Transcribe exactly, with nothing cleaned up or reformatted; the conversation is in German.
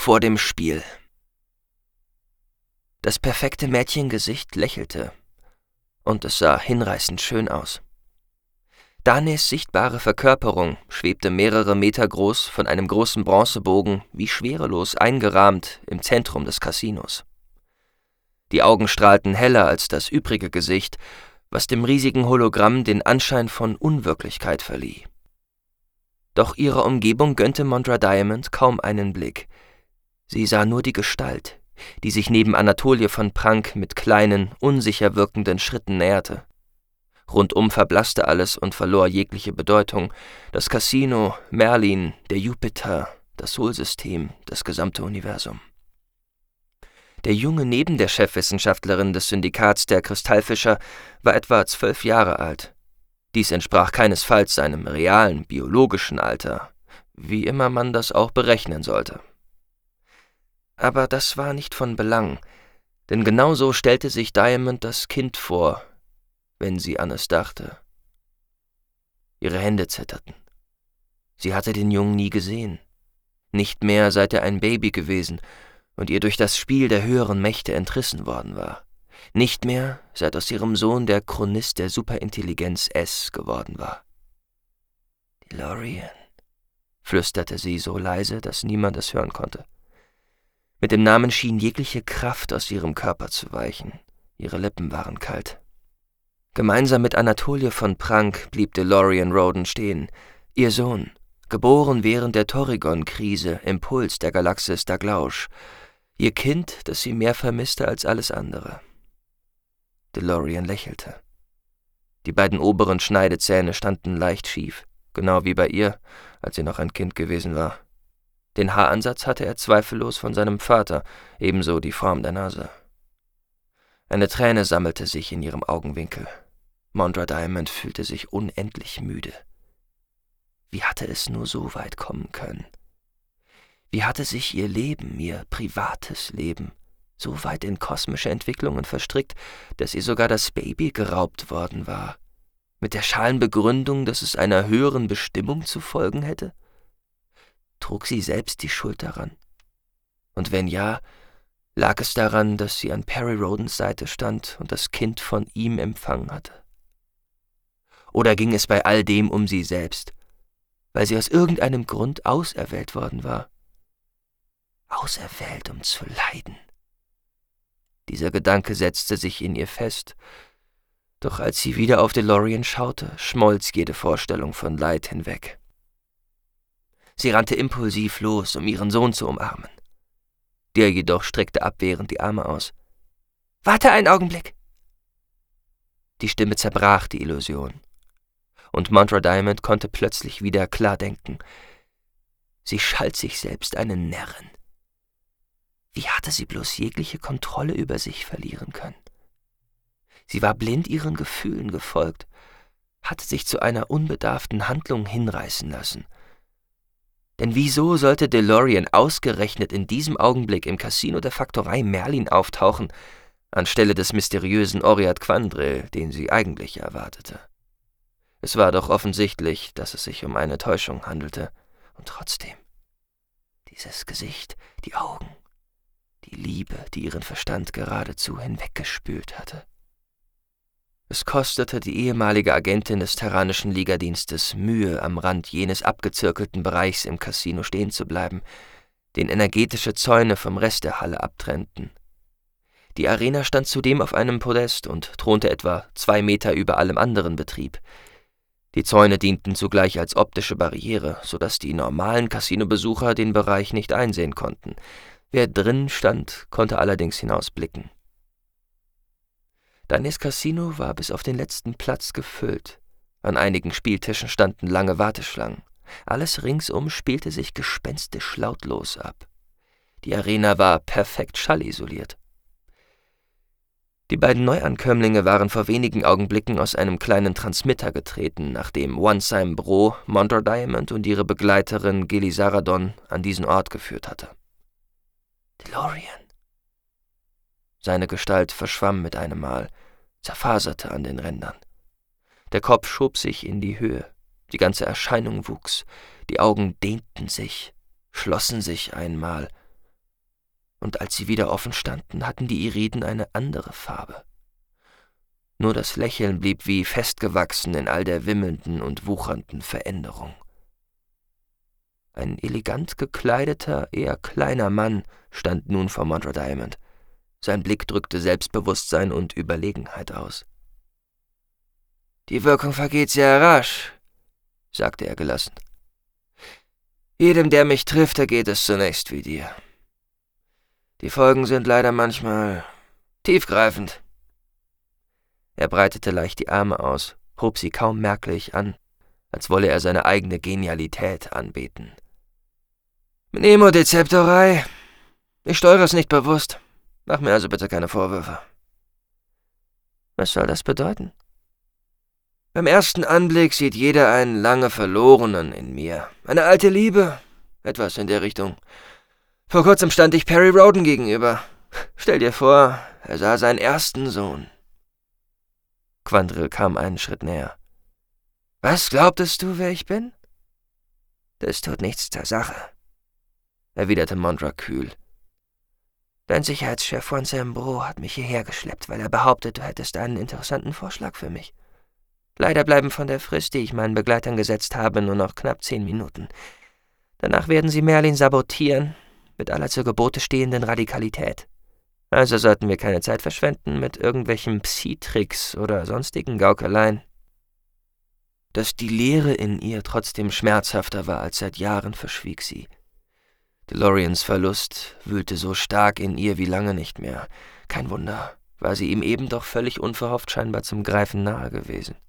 vor dem Spiel. Das perfekte Mädchengesicht lächelte, und es sah hinreißend schön aus. Danes sichtbare Verkörperung schwebte mehrere Meter groß von einem großen Bronzebogen wie schwerelos eingerahmt im Zentrum des Casinos. Die Augen strahlten heller als das übrige Gesicht, was dem riesigen Hologramm den Anschein von Unwirklichkeit verlieh. Doch ihrer Umgebung gönnte Mondra Diamond kaum einen Blick. Sie sah nur die Gestalt, die sich neben Anatolie von Prank mit kleinen, unsicher wirkenden Schritten näherte. Rundum verblasste alles und verlor jegliche Bedeutung. Das Casino, Merlin, der Jupiter, das Sol-System, das gesamte Universum. Der Junge neben der Chefwissenschaftlerin des Syndikats der Kristallfischer war etwa zwölf Jahre alt. Dies entsprach keinesfalls seinem realen, biologischen Alter, wie immer man das auch berechnen sollte. Aber das war nicht von Belang, denn genau so stellte sich Diamond das Kind vor, wenn sie an es dachte. Ihre Hände zitterten. Sie hatte den Jungen nie gesehen, nicht mehr seit er ein Baby gewesen und ihr durch das Spiel der höheren Mächte entrissen worden war, nicht mehr seit aus ihrem Sohn der Chronist der Superintelligenz S geworden war. »DeLorean«, flüsterte sie so leise, dass niemand es hören konnte. Mit dem Namen schien jegliche Kraft aus ihrem Körper zu weichen. Ihre Lippen waren kalt. Gemeinsam mit Anatolie von Prank blieb DeLorean Roden stehen. Ihr Sohn, geboren während der Torrigon-Krise im Puls der Galaxis Daglausch. Ihr Kind, das sie mehr vermisste als alles andere. DeLorean lächelte. Die beiden oberen Schneidezähne standen leicht schief, genau wie bei ihr, als sie noch ein Kind gewesen war. Den Haaransatz hatte er zweifellos von seinem Vater, ebenso die Form der Nase. Eine Träne sammelte sich in ihrem Augenwinkel. Mondra Diamond fühlte sich unendlich müde. Wie hatte es nur so weit kommen können? Wie hatte sich ihr Leben, ihr privates Leben, so weit in kosmische Entwicklungen verstrickt, dass ihr sogar das Baby geraubt worden war, mit der schalen Begründung, dass es einer höheren Bestimmung zu folgen hätte? Trug sie selbst die Schuld daran? Und wenn ja, lag es daran, dass sie an Perry Rodens Seite stand und das Kind von ihm empfangen hatte? Oder ging es bei all dem um sie selbst, weil sie aus irgendeinem Grund auserwählt worden war? Auserwählt, um zu leiden. Dieser Gedanke setzte sich in ihr fest, doch als sie wieder auf DeLorean schaute, schmolz jede Vorstellung von Leid hinweg. Sie rannte impulsiv los, um ihren Sohn zu umarmen. Der jedoch streckte abwehrend die Arme aus. »Warte einen Augenblick!« Die Stimme zerbrach die Illusion, und Mondra Diamond konnte plötzlich wieder klar denken. Sie schalt sich selbst eine Närrin. Wie hatte sie bloß jegliche Kontrolle über sich verlieren können? Sie war blind ihren Gefühlen gefolgt, hatte sich zu einer unbedarften Handlung hinreißen lassen. Denn wieso sollte DeLorean ausgerechnet in diesem Augenblick im Casino der Faktorei Merlin auftauchen, anstelle des mysteriösen Oriat Quandrel, den sie eigentlich erwartete? Es war doch offensichtlich, dass es sich um eine Täuschung handelte. Und trotzdem, dieses Gesicht, die Augen, die Liebe, die ihren Verstand geradezu hinweggespült hatte. Es kostete die ehemalige Agentin des Terranischen Ligadienstes Mühe, am Rand jenes abgezirkelten Bereichs im Casino stehen zu bleiben, den energetische Zäune vom Rest der Halle abtrennten. Die Arena stand zudem auf einem Podest und thronte etwa zwei Meter über allem anderen Betrieb. Die Zäune dienten zugleich als optische Barriere, sodass die normalen Casinobesucher den Bereich nicht einsehen konnten. Wer drin stand, konnte allerdings hinausblicken. Danes Casino war bis auf den letzten Platz gefüllt. An einigen Spieltischen standen lange Warteschlangen. Alles ringsum spielte sich gespenstisch lautlos ab. Die Arena war perfekt schallisoliert. Die beiden Neuankömmlinge waren vor wenigen Augenblicken aus einem kleinen Transmitter getreten, nachdem One-Sime Bro Mondra Diamond und ihre Begleiterin Gili Saradon an diesen Ort geführt hatte. »DeLorean!« Seine Gestalt verschwamm mit einem Mal, zerfaserte an den Rändern. Der Kopf schob sich in die Höhe, die ganze Erscheinung wuchs, die Augen dehnten sich, schlossen sich einmal und als sie wieder offen standen, hatten die Iriden eine andere Farbe. Nur das Lächeln blieb wie festgewachsen in all der wimmelnden und wuchernden Veränderung. Ein elegant gekleideter, eher kleiner Mann stand nun vor Monroe Diamond. Sein Blick drückte Selbstbewusstsein und Überlegenheit aus. »Die Wirkung vergeht sehr rasch«, sagte er gelassen. »Jedem, der mich trifft, ergeht es zunächst wie dir. Die Folgen sind leider manchmal tiefgreifend.« Er breitete leicht die Arme aus, hob sie kaum merklich an, als wolle er seine eigene Genialität anbeten. »Mnemodezeptorei. Ich steuere es nicht bewusst. Mach mir also bitte keine Vorwürfe.« »Was soll das bedeuten?« »Beim ersten Anblick sieht jeder einen lange Verlorenen in mir. Eine alte Liebe, etwas in der Richtung. Vor kurzem stand ich Perry Rhodan gegenüber. Stell dir vor, er sah seinen ersten Sohn.« Quandrill kam einen Schritt näher. »Was glaubtest du, wer ich bin?« »Das tut nichts zur Sache«, erwiderte Monroe kühl. »Dein Sicherheitschef von Sam Bro hat mich hierher geschleppt, weil er behauptet, du hättest einen interessanten Vorschlag für mich. Leider bleiben von der Frist, die ich meinen Begleitern gesetzt habe, nur noch knapp zehn Minuten. Danach werden sie Merlin sabotieren, mit aller zur Gebote stehenden Radikalität. Also sollten wir keine Zeit verschwenden mit irgendwelchen Psi-Tricks oder sonstigen Gaukeleien.« Dass die Leere in ihr trotzdem schmerzhafter war als seit Jahren, verschwieg sie. DeLoreans Verlust wühlte so stark in ihr wie lange nicht mehr. Kein Wunder, war sie ihm eben doch völlig unverhofft scheinbar zum Greifen nahe gewesen.